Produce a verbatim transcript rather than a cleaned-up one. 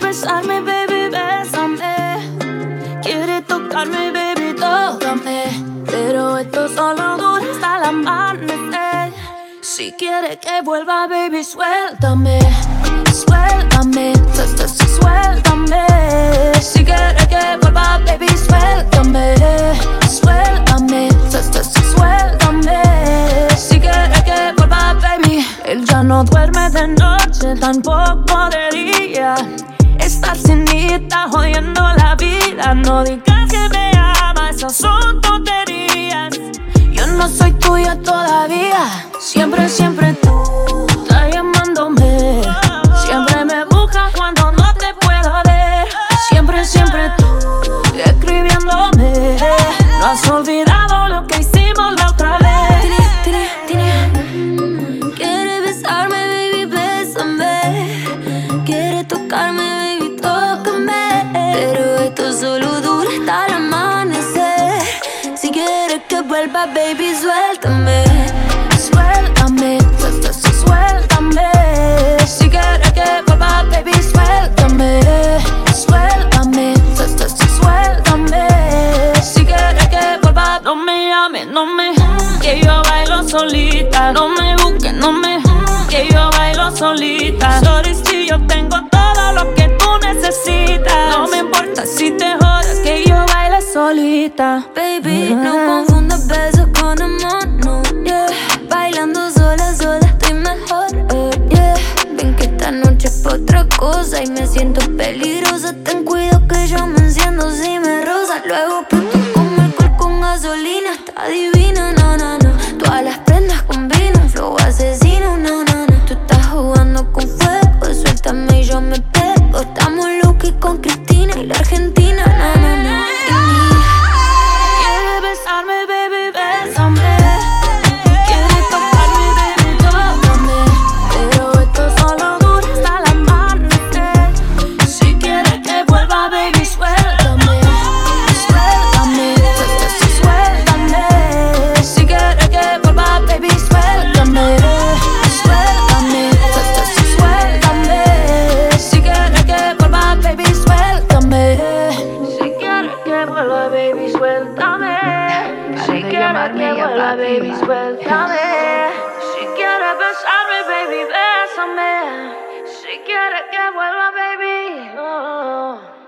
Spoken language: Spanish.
besarme, baby, bésame. Quiere tocarme, baby, tócame. Pero esto solo dura hasta el amanecer. Si quiere que vuelva, baby, suéltame. Suéltame, su- su- su- suéltame. Si quiere que vuelva, baby, suéltame. Suéltame, su- su- su- suéltame. Si quiere que vuelva, baby. Él ya no duerme de noche, tampoco de día. Estar sin mí está jodiendo la vida. No digas que me ama, esas son tonterías. Yo no soy tuya todavía. Siempre, siempre tú estás llamándome. Siempre me buscas cuando no te puedo ver. Siempre, siempre tú escribiéndome. No has olvidado lo que hicimos la otra vez. Tini, tini, tini. Quiere besarme, baby, bésame. Quiere tocarme, baby, tócame. Pero esto solo dura hasta el amanecer. Si quieres que vuelva, baby, suéltame. Suéltame, su- su- su- suéltame. Si quieres que vuelva, baby, suéltame. Suéltame, su- su- su- suéltame. Si quieres que vuelva, no me llames, no me. Que yo bailo solita. No me busques, no me. Que yo bailo solita. Sorry si yo tengo todo lo que tú necesitas. No me importa si te jodas, que yo bailo solita. Baby, no confundas besos con amor, no, yeah. Bailando sola, sola estoy mejor, oh, yeah. Ven que esta noche es pa' otra cosa y me siento peligrosa. Ten cuidado que yo me enciendo si me rozas. Luego pronto como alcohol con gasolina. Está divina, no, no, no. Todas las prendas combinan, flow asesino, no, no, no. Tú estás jugando con fuego, suéltame y yo me pego. Estamos Lucky con Cristina y la Argentina, no, no, no. Quiere besarme, baby, bésame. Quiere tocarme, baby, tócame. Pero esto solo dura hasta el amanecer. Si quiere que vuelva, baby, suéltame. Suéltame, su- su- su- suéltame. Si quiere que vuelva, baby, suéltame. Suéltame, su- su- su- suéltame. Si quiere que vuelva, baby, suéltame. Si quiere que vuelva, baby, suéltame. Si de quiere llamarme que ya vuelva, papi, baby, va. suéltame. Si quiere besarme, baby, bésame. Si quiere que vuelva, baby, oh.